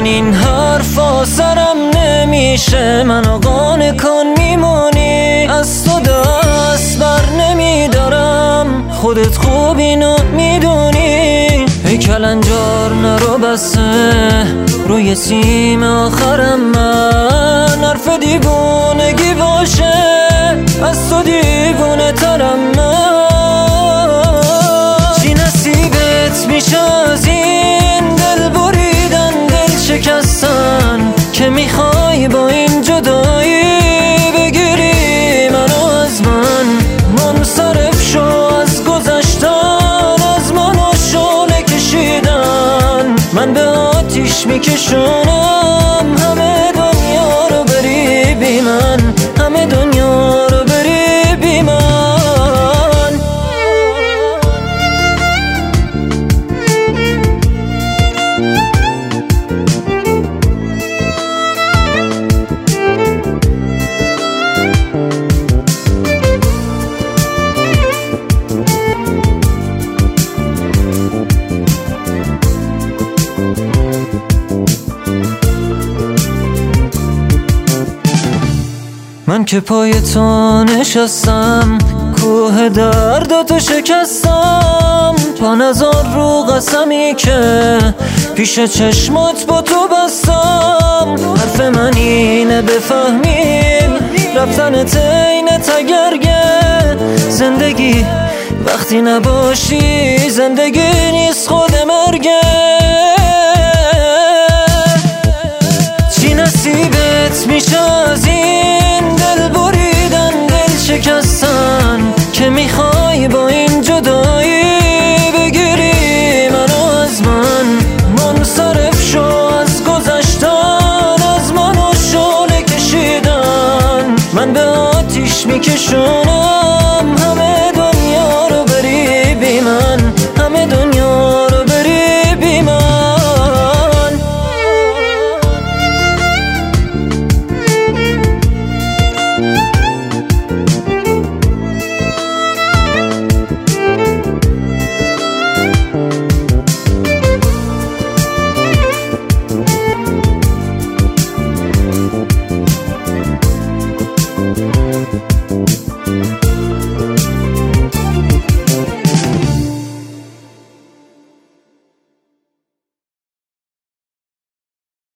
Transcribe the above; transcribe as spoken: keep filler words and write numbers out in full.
این حرفا سرم نمیشه، منو قانع کن میمونی، از تو دست بر نمیدارم، خودت خوب اینو میدونی. ای کلنجار نرو بسه روی سیم آخرم، من حرف دیوونگی باشه، از تو دیوونه ترم من. چی نصیبت میشه از این دل بریدن، دل شکستن که میخوای با این جدایی بگیری منو از من. منصرف شو از گذشتن، از منو شعله کشیدن، من به آتیش میکشونم همه دنیا رو بری بی من، همه دنیا رو بری بی من. من که پای تو نشستم، کوه درداتو شکستم، پا نزار رو قسمی که پیش چشمات با تو بستم. حرف من اینه بفهمیم رفتنت اینه تگرگه، زندگی وقتی نباشی زندگی نیست خود مرگه. چی نصیبت میشه از این دل بریدن، دل شکستن که میخوای با این جدایی بگیری منو از من. منصرف شو از گذشتن، از منو شعله کشیدن، من به آتیش میکشونم